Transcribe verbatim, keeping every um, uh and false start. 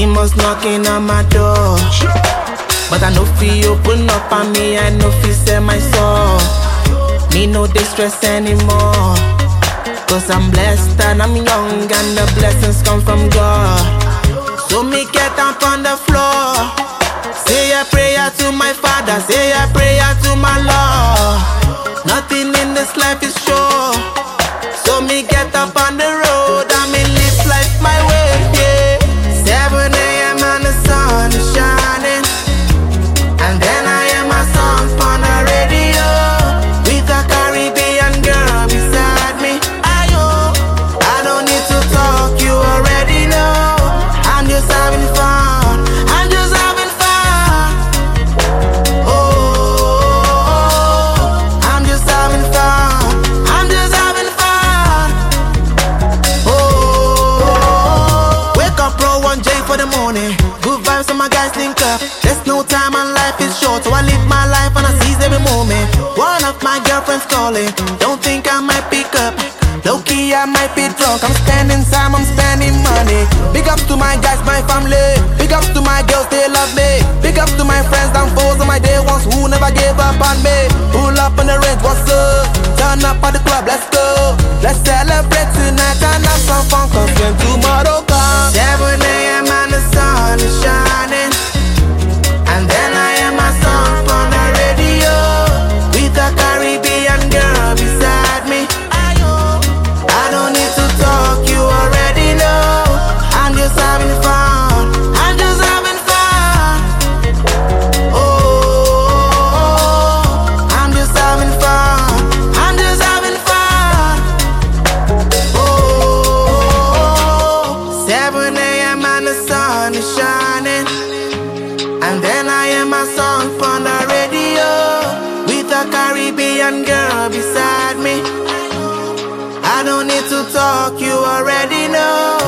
Demons knocking on my door, but I know fi open up on me, I know fi sell my soul. Me no distress anymore, cause I'm blessed and I'm young and the blessings come from God. So me get up on the floor, say a prayer to my Father, say a prayer to my Lord. Nothing in this life is sure, so me get up on the road and me live life my way, yeah. seven A M and the sun is shining, and then I hear my song on the radio, with a Caribbean girl beside me. Ayo, I don't need to talk, you already know. I'm just having fun, I'm just having fun. Oh, I'm just having fun, I'm just having fun. Oh, wake up, roll one J for the morning. Good vibes and my guys link up. There's no time and life is short, so I live my life and I seize every moment. One of my girlfriends calling, don't think I might pick up. Low key, I might be drunk. I'm spending time, I'm spending money. Big ups to my guys, my family. Big ups to my girls, they love me. Big ups to my friends, down foes, and my day ones who never gave up on me. Pull up on the range, what's up? Turn up at the club, let's go. Let's celebrate tonight and have some fun, cause when tomorrow comes, seven A M and the sun is shining, and then I hear my song on the radio, with a Caribbean girl beside me. I don't need to talk, you already know. I'm just having fun, I'm just having fun. Oh, I'm just having fun, I'm just having fun. Oh, seven A M and the sun is shining, and then I hear my song on the radio, with a Caribbean girl beside me. I don't need to talk, you already know.